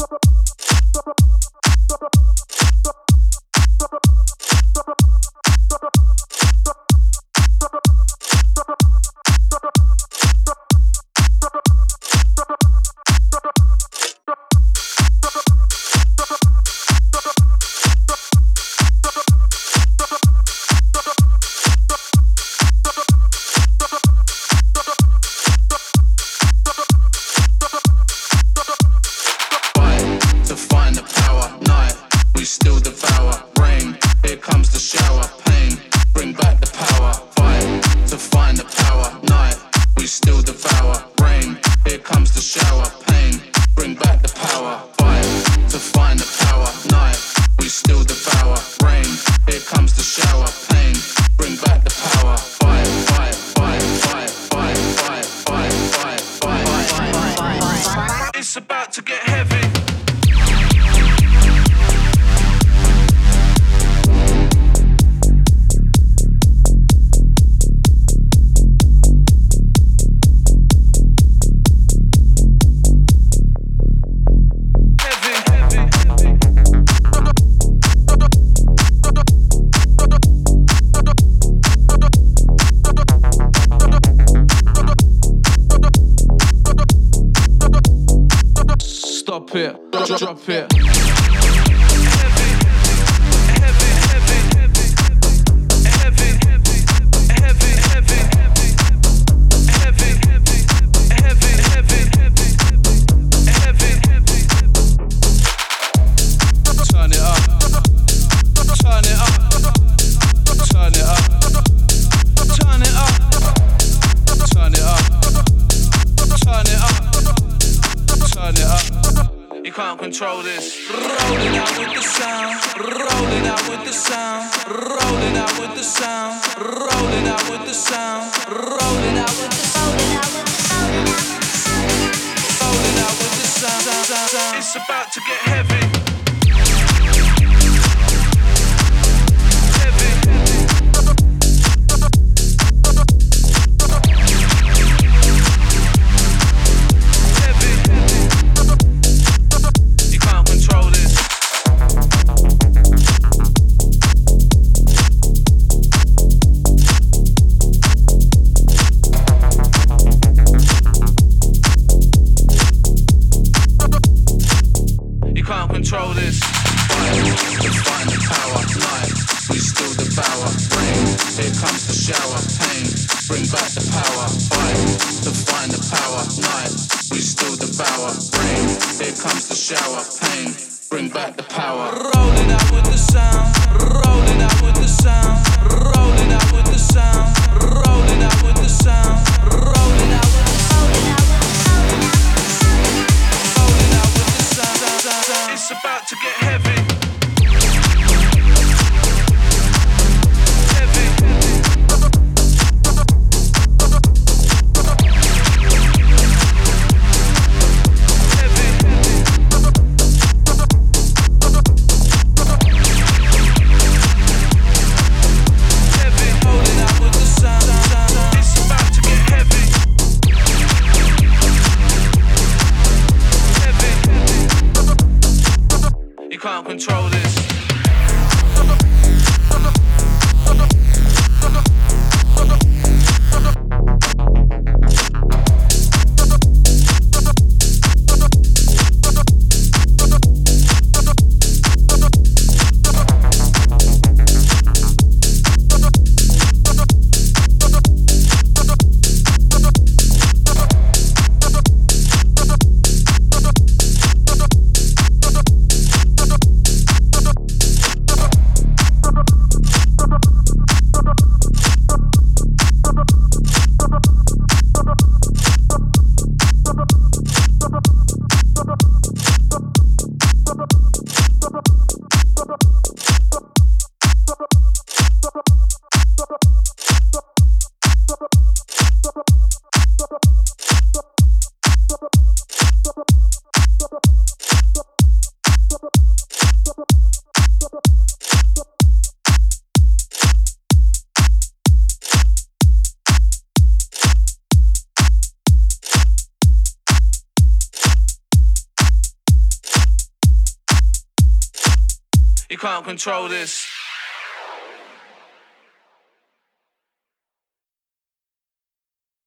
Drop it. Control this. Rolling out with the sound. Rolling out with the sound. Rolling out with the sound. Rolling out with the sound. Rolling out with the sound. Rolling out with the sound. It's about to get heavy. Control this. Find the power, night. We still devour. Rain, here comes the shower. Pain, bring back the power. Fight to find the power, night. We still devour. Rain, here comes the shower. Pain, bring back the power. Rolling out with the sound. Rolling out with the sound. Rolling out with the sound. Rolling out with the sound. Rolling out with the sound. It's about to get heavy. Heavy. Heavy. Heavy. Holding out with the sound. It's about to get heavy. You can't control this. You can't control this.